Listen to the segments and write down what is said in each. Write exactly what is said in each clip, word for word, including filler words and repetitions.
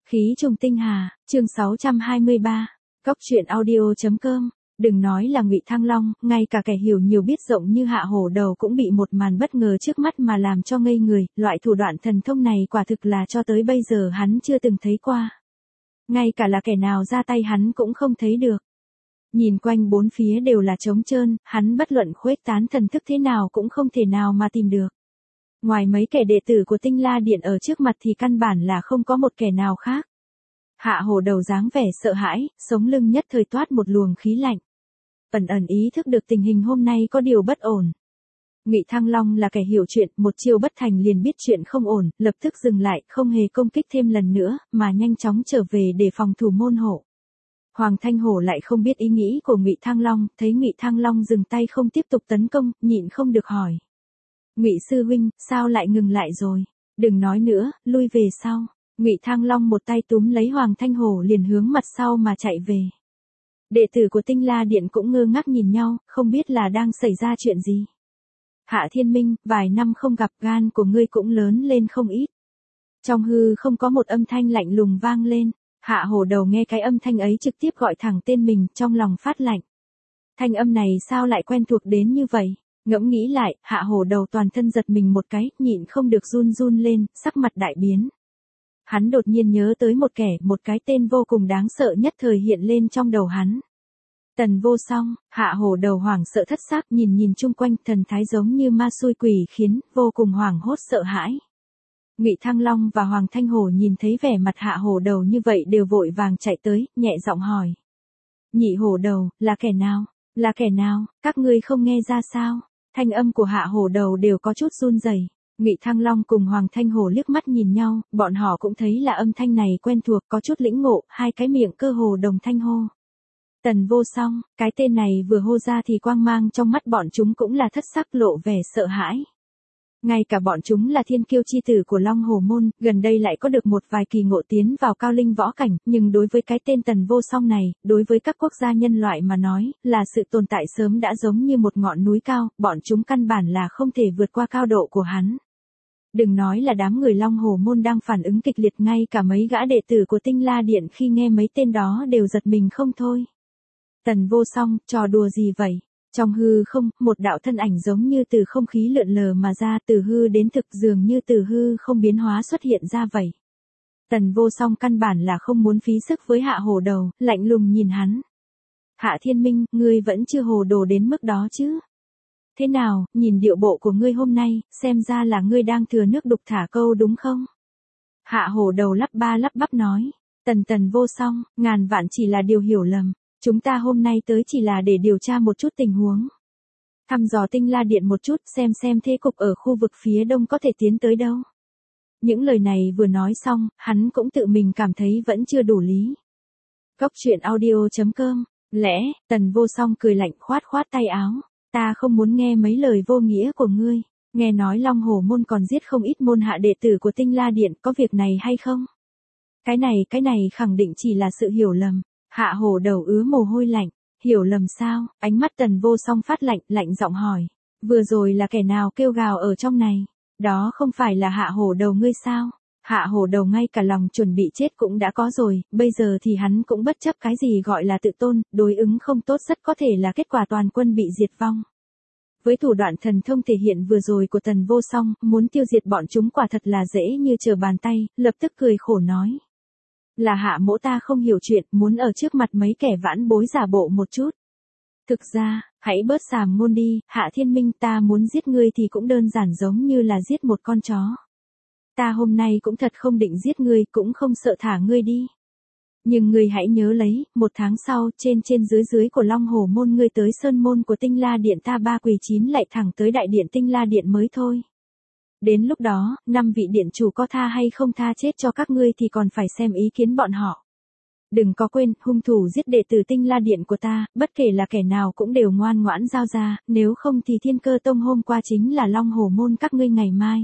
Khí trùng tinh hà, chương sáu trăm hai mươi ba, Cóc truyện audio chấm com. Đừng nói là Ngụy Thăng Long, ngay cả kẻ hiểu nhiều biết rộng như Hạ Hổ Đầu cũng bị một màn bất ngờ trước mắt mà làm cho ngây người, loại thủ đoạn thần thông này quả thực là cho tới bây giờ hắn chưa từng thấy qua. Ngay cả là kẻ nào ra tay hắn cũng không thấy được. Nhìn quanh bốn phía đều là trống trơn, hắn bất luận khuếch tán thần thức thế nào cũng không thể nào mà tìm được. Ngoài mấy kẻ đệ tử của Tinh La Điện ở trước mặt thì căn bản là không có một kẻ nào khác. Hạ Hổ Đầu dáng vẻ sợ hãi, sống lưng nhất thời toát một luồng khí lạnh. Ẩn ẩn ý thức được tình hình hôm nay có điều bất ổn. Ngụy Thăng Long là kẻ hiểu chuyện, một chiêu bất thành liền biết chuyện không ổn, lập tức dừng lại, không hề công kích thêm lần nữa, mà nhanh chóng trở về để phòng thủ môn hộ. Hoàng Thanh Hổ lại không biết ý nghĩ của Ngụy Thăng Long, thấy Ngụy Thăng Long dừng tay không tiếp tục tấn công, nhịn không được hỏi: "Ngụy sư huynh, sao lại ngừng lại rồi? Đừng nói nữa, lui về sau." Ngụy Thăng Long một tay túm lấy Hoàng Thanh Hổ liền hướng mặt sau mà chạy về. Đệ tử của Tinh La Điện cũng ngơ ngác nhìn nhau, không biết là đang xảy ra chuyện gì. "Hạ Thiên Minh, vài năm không gặp, gan của ngươi cũng lớn lên không ít." Trong hư không có một âm thanh lạnh lùng vang lên. Hạ Hổ Đầu nghe cái âm thanh ấy trực tiếp gọi thẳng tên mình, trong lòng phát lạnh. Thanh âm này sao lại quen thuộc đến như vậy? Ngẫm nghĩ lại, Hạ Hổ Đầu toàn thân giật mình một cái, nhịn không được run run lên, sắc mặt đại biến. Hắn đột nhiên nhớ tới một kẻ, một cái tên vô cùng đáng sợ nhất thời hiện lên trong đầu hắn. Tần Vô Song. Hạ Hổ Đầu hoảng sợ thất xác, nhìn nhìn chung quanh, thần thái giống như ma xui quỷ khiến, vô cùng hoảng hốt sợ hãi. Ngụy Thăng Long và Hoàng Thanh Hổ nhìn thấy vẻ mặt Hạ Hổ Đầu như vậy đều vội vàng chạy tới, nhẹ giọng hỏi: "Nhị Hổ Đầu, là kẻ nào? Là kẻ nào, các ngươi không nghe ra sao?" Thanh âm của Hạ Hổ Đầu đều có chút run rẩy. Ngụy Thăng Long cùng Hoàng Thanh Hổ liếc mắt nhìn nhau, bọn họ cũng thấy là âm thanh này quen thuộc, có chút lĩnh ngộ, hai cái miệng cơ hồ đồng thanh hô: "Tần Vô Song." Cái tên này vừa hô ra thì quang mang trong mắt bọn chúng cũng là thất sắc, lộ vẻ sợ hãi. Ngay cả bọn chúng là thiên kiêu chi tử của Long Hổ Môn, gần đây lại có được một vài kỳ ngộ tiến vào cao linh võ cảnh, nhưng đối với cái tên Tần Vô Song này, đối với các quốc gia nhân loại mà nói, là sự tồn tại sớm đã giống như một ngọn núi cao, bọn chúng căn bản là không thể vượt qua cao độ của hắn. Đừng nói là đám người Long Hổ Môn đang phản ứng kịch liệt, ngay cả mấy gã đệ tử của Tinh La Điện khi nghe mấy tên đó đều giật mình không thôi. Tần Vô Song, trò đùa gì vậy? Trong hư không, một đạo thân ảnh giống như từ không khí lượn lờ mà ra, từ hư đến thực, dường như từ hư không biến hóa xuất hiện ra vậy. Tần Vô Song căn bản là không muốn phí sức với Hạ Hổ Đầu, lạnh lùng nhìn hắn. "Hạ Thiên Minh, ngươi vẫn chưa hồ đồ đến mức đó chứ? Thế nào, nhìn điệu bộ của ngươi hôm nay, xem ra là ngươi đang thừa nước đục thả câu đúng không?" Hạ Hổ Đầu lắp ba lắp bắp nói. Tần Tần Vô Song, ngàn vạn chỉ là điều hiểu lầm. Chúng ta hôm nay tới chỉ là để điều tra một chút tình huống. Thăm dò Tinh La Điện một chút, xem xem thế cục ở khu vực phía đông có thể tiến tới đâu. Những lời này vừa nói xong, hắn cũng tự mình cảm thấy vẫn chưa đủ lý. Cóc truyện audio chấm com. Lẽ, Tần Vô Song cười lạnh, khoát khoát tay áo. "Ta không muốn nghe mấy lời vô nghĩa của ngươi. Nghe nói Long Hổ Môn còn giết không ít môn hạ đệ tử của Tinh La Điện, có việc này hay không?" Cái này, cái này khẳng định chỉ là sự hiểu lầm. Hạ Hổ Đầu ứa mồ hôi lạnh. "Hiểu lầm sao?" Ánh mắt Tần Vô Song phát lạnh, lạnh giọng hỏi: "Vừa rồi là kẻ nào kêu gào ở trong này? Đó không phải là Hạ Hổ Đầu ngươi sao?" Hạ Hổ Đầu ngay cả lòng chuẩn bị chết cũng đã có rồi, bây giờ thì hắn cũng bất chấp cái gì gọi là tự tôn, đối ứng không tốt rất có thể là kết quả toàn quân bị diệt vong. Với thủ đoạn thần thông thể hiện vừa rồi của Tần Vô Song, muốn tiêu diệt bọn chúng quả thật là dễ như trở bàn tay, lập tức cười khổ nói: "Là Hạ mỗ ta không hiểu chuyện, muốn ở trước mặt mấy kẻ vãn bối giả bộ một chút. Thực ra, hãy bớt sàm ngôn đi, Hạ Thiên Minh, ta muốn giết ngươi thì cũng đơn giản giống như là giết một con chó. Ta hôm nay cũng thật không định giết ngươi, cũng không sợ thả ngươi đi. Nhưng ngươi hãy nhớ lấy, một tháng sau, trên trên dưới dưới của Long Hổ Môn ngươi tới sơn môn của Tinh La Điện ta ba quỳ chín lại thẳng tới đại điện Tinh La Điện mới thôi. Đến lúc đó, năm vị điện chủ có tha hay không tha chết cho các ngươi thì còn phải xem ý kiến bọn họ. Đừng có quên, hung thủ giết đệ tử Tinh La Điện của ta, bất kể là kẻ nào cũng đều ngoan ngoãn giao ra, nếu không thì Thiên Cơ Tông hôm qua chính là Long Hổ Môn các ngươi ngày mai."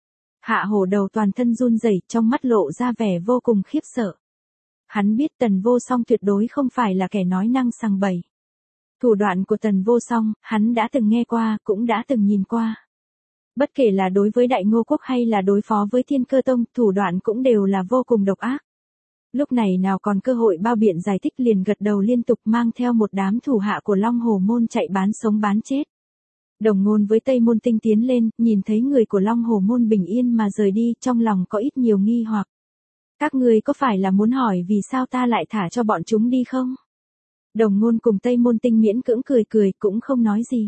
Hạ Hổ Đầu toàn thân run rẩy, trong mắt lộ ra vẻ vô cùng khiếp sợ. Hắn biết Tần Vô Song tuyệt đối không phải là kẻ nói năng sằng bậy. Thủ đoạn của Tần Vô Song, hắn đã từng nghe qua, cũng đã từng nhìn qua. Bất kể là đối với Đại Ngô Quốc hay là đối phó với Thiên Cơ Tông, thủ đoạn cũng đều là vô cùng độc ác. Lúc này nào còn cơ hội bao biện giải thích, liền gật đầu liên tục mang theo một đám thủ hạ của Long Hồ Môn chạy bán sống bán chết. Đồng Ngôn với Tây Môn Tinh tiến lên, nhìn thấy người của Long Hồ Môn bình yên mà rời đi, trong lòng có ít nhiều nghi hoặc. Các ngươi có phải là muốn hỏi vì sao ta lại thả cho bọn chúng đi không? Đồng Ngôn cùng Tây Môn Tinh miễn cưỡng cười cười cũng không nói gì.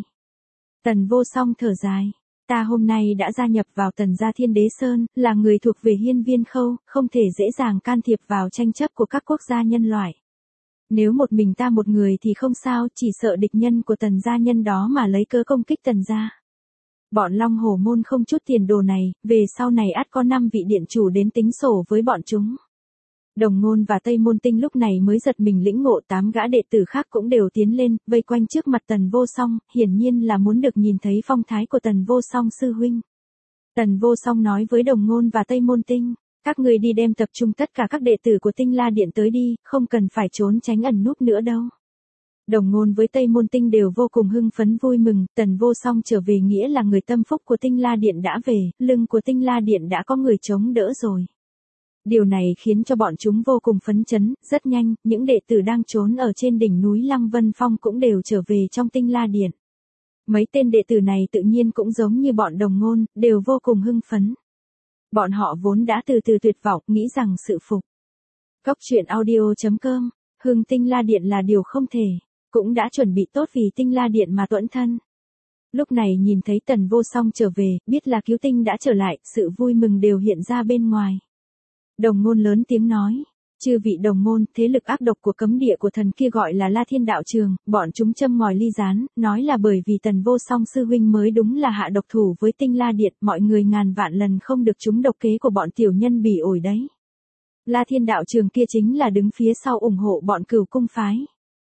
Tần Vô Song thở dài. Ta hôm nay đã gia nhập vào Tần gia Thiên Đế Sơn, là người thuộc về hiên viên khâu, không thể dễ dàng can thiệp vào tranh chấp của các quốc gia nhân loại. Nếu một mình ta một người thì không sao, chỉ sợ địch nhân của Tần gia nhân đó mà lấy cớ công kích Tần gia. Bọn Long Hổ Môn không chút tiền đồ này, về sau này ắt có năm vị điện chủ đến tính sổ với bọn chúng. Đồng Ngôn và Tây Môn Tinh lúc này mới giật mình lĩnh ngộ, tám gã đệ tử khác cũng đều tiến lên, vây quanh trước mặt Tần Vô Song, hiển nhiên là muốn được nhìn thấy phong thái của Tần Vô Song sư huynh. Tần Vô Song nói với Đồng Ngôn và Tây Môn Tinh, các người đi đem tập trung tất cả các đệ tử của Tinh La Điện tới đi, không cần phải trốn tránh ẩn núp nữa đâu. Đồng Ngôn với Tây Môn Tinh đều vô cùng hưng phấn vui mừng, Tần Vô Song trở về nghĩa là người tâm phúc của Tinh La Điện đã về, lưng của Tinh La Điện đã có người chống đỡ rồi. Điều này khiến cho bọn chúng vô cùng phấn chấn, rất nhanh, những đệ tử đang trốn ở trên đỉnh núi Lăng Vân Phong cũng đều trở về trong Tinh La Điện. Mấy tên đệ tử này tự nhiên cũng giống như bọn Đồng Ngôn, đều vô cùng hưng phấn. Bọn họ vốn đã từ từ tuyệt vọng, nghĩ rằng sự phục. Cốc truyện audio chấm com, hưng Tinh La Điện là điều không thể, cũng đã chuẩn bị tốt vì Tinh La Điện mà tuẫn thân. Lúc này nhìn thấy Tần Vô Song trở về, biết là cứu tinh đã trở lại, sự vui mừng đều hiện ra bên ngoài. Đồng Ngôn lớn tiếng nói, chư vị đồng môn, thế lực ác độc của cấm địa của thần kia gọi là La Thiên Đạo Trường, bọn chúng châm ngòi ly gián, nói là bởi vì Tần Vô Song sư huynh mới đúng là hạ độc thủ với Tinh La Điện, mọi người ngàn vạn lần không được trúng độc kế của bọn tiểu nhân bỉ ổi đấy. La Thiên Đạo Trường kia chính là đứng phía sau ủng hộ bọn Cửu Cung phái.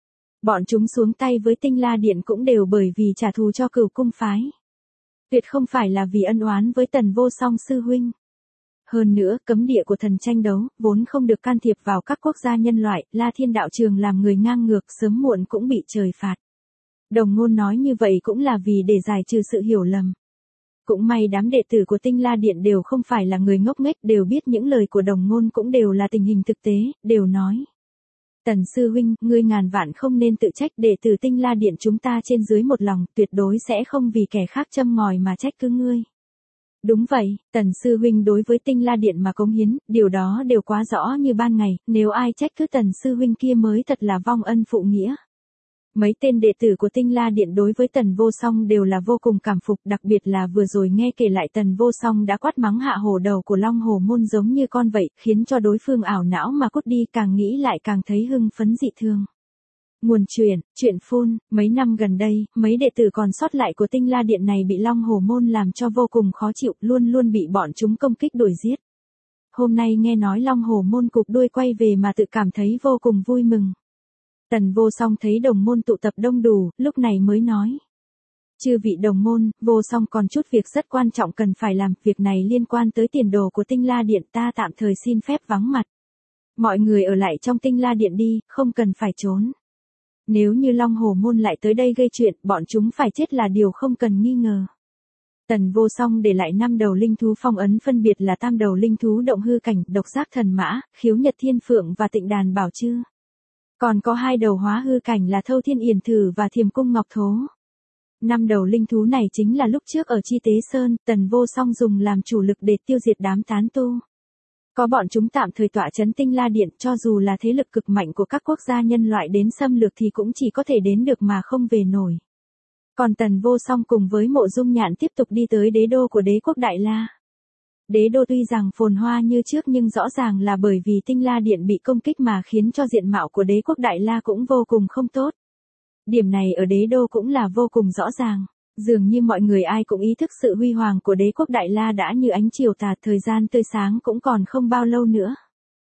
Bọn chúng xuống tay với Tinh La Điện cũng đều bởi vì trả thù cho Cửu Cung phái. Tuyệt không phải là vì ân oán với Tần Vô Song sư huynh. Hơn nữa, cấm địa của thần tranh đấu, vốn không được can thiệp vào các quốc gia nhân loại, La Thiên Đạo Trường làm người ngang ngược sớm muộn cũng bị trời phạt. Đồng Ngôn nói như vậy cũng là vì để giải trừ sự hiểu lầm. Cũng may đám đệ tử của Tinh La Điện đều không phải là người ngốc nghếch, đều biết những lời của Đồng Ngôn cũng đều là tình hình thực tế, đều nói. Tần sư huynh, ngươi ngàn vạn không nên tự trách, đệ tử Tinh La Điện chúng ta trên dưới một lòng, tuyệt đối sẽ không vì kẻ khác châm ngòi mà trách cứ ngươi. Đúng vậy, Tần sư huynh đối với Tinh La Điện mà cống hiến, điều đó đều quá rõ như ban ngày, nếu ai trách cứ Tần sư huynh kia mới thật là vong ân phụ nghĩa. Mấy tên đệ tử của Tinh La Điện đối với Tần Vô Song đều là vô cùng cảm phục, đặc biệt là vừa rồi nghe kể lại Tần Vô Song đã quát mắng hạ hổ đầu của Long Hổ Môn giống như con vậy, khiến cho đối phương ảo não mà cút đi, càng nghĩ lại càng thấy hưng phấn dị thường. Nguồn truyền, chuyện phun, mấy năm gần đây, mấy đệ tử còn sót lại của Tinh La Điện này bị Long Hổ Môn làm cho vô cùng khó chịu, luôn luôn bị bọn chúng công kích đuổi giết. Hôm nay nghe nói Long Hổ Môn cụp đuôi quay về mà tự cảm thấy vô cùng vui mừng. Tần Vô Song thấy đồng môn tụ tập đông đủ, lúc này mới nói. Chư vị đồng môn, Vô Song còn chút việc rất quan trọng cần phải làm, việc này liên quan tới tiền đồ của Tinh La Điện, ta tạm thời xin phép vắng mặt. Mọi người ở lại trong Tinh La Điện đi, không cần phải trốn. Nếu như Long Hổ Môn lại tới đây gây chuyện, bọn chúng phải chết là điều không cần nghi ngờ. Tần Vô Song để lại năm đầu linh thú phong ấn, phân biệt là tam đầu linh thú động hư cảnh, độc giác thần mã, khiếu nhật thiên phượng và tịnh đàn bảo chư. Còn có hai đầu hóa hư cảnh là thâu thiên yển thử và thiềm cung ngọc thố. Năm đầu linh thú này chính là lúc trước ở Chi Tế Sơn, Tần Vô Song dùng làm chủ lực để tiêu diệt đám tán tu. Có bọn chúng tạm thời tọa trấn Tinh La Điện, cho dù là thế lực cực mạnh của các quốc gia nhân loại đến xâm lược thì cũng chỉ có thể đến được mà không về nổi. Còn Tần Vô Song cùng với Mộ Dung Nhạn tiếp tục đi tới đế đô của đế quốc Đại La. Đế đô tuy rằng phồn hoa như trước nhưng rõ ràng là bởi vì Tinh La Điện bị công kích mà khiến cho diện mạo của đế quốc Đại La cũng vô cùng không tốt. Điểm này ở đế đô cũng là vô cùng rõ ràng. Dường như mọi người ai cũng ý thức sự huy hoàng của đế quốc Đại La đã như ánh chiều tà, thời gian tươi sáng cũng còn không bao lâu nữa.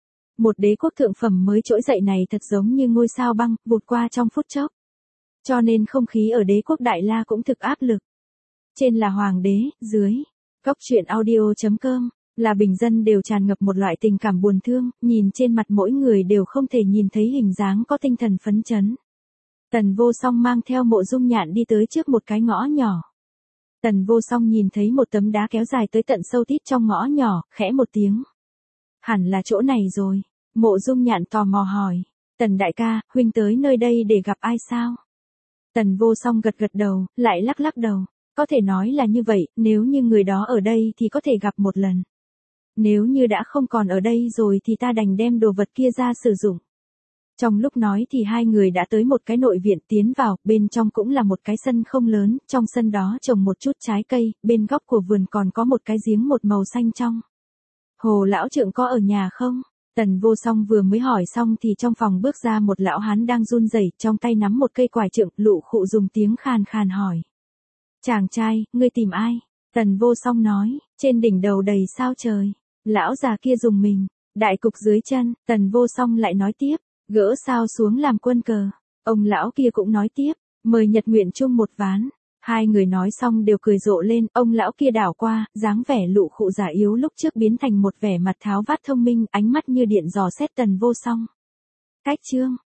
Một đế quốc thượng phẩm mới trỗi dậy này thật giống như ngôi sao băng, vụt qua trong phút chốc. Cho nên không khí ở đế quốc Đại La cũng thực áp lực. Trên là hoàng đế, dưới, cốc truyện audio chấm com, là bình dân đều tràn ngập một loại tình cảm buồn thương, nhìn trên mặt mỗi người đều không thể nhìn thấy hình dáng có tinh thần phấn chấn. Tần Vô Song mang theo Mộ Dung Nhạn đi tới trước một cái ngõ nhỏ. Tần Vô Song nhìn thấy một tấm đá kéo dài tới tận sâu tít trong ngõ nhỏ, khẽ một tiếng. Hẳn là chỗ này rồi. Mộ Dung Nhạn tò mò hỏi, Tần đại ca, huynh tới nơi đây để gặp ai sao? Tần Vô Song gật gật đầu, lại lắc lắc đầu, có thể nói là như vậy, nếu như người đó ở đây thì có thể gặp một lần. Nếu như đã không còn ở đây rồi thì ta đành đem đồ vật kia ra sử dụng. Trong lúc nói thì hai người đã tới một cái nội viện, tiến vào, bên trong cũng là một cái sân không lớn, trong sân đó trồng một chút trái cây, bên góc của vườn còn có một cái giếng một màu xanh trong. Hồ lão trượng có ở nhà không? Tần Vô Song vừa mới hỏi xong thì trong phòng bước ra một lão hán đang run rẩy, trong tay nắm một cây quải trượng, Lụ Khụ dùng tiếng khàn khàn hỏi. Chàng trai, ngươi tìm ai? Tần Vô Song nói, trên đỉnh đầu đầy sao trời. Lão già kia dùng mình, đại cục dưới chân, Tần Vô Song lại nói tiếp, gỡ sao xuống làm quân cờ. Ông lão kia cũng nói tiếp, mời Nhật Nguyện chung một ván. Hai người nói xong đều cười rộ lên, ông lão kia đảo qua, dáng vẻ Lụ Khụ già yếu lúc trước biến thành một vẻ mặt tháo vát thông minh, ánh mắt như điện dò xét Tần Vô Song. Cách chương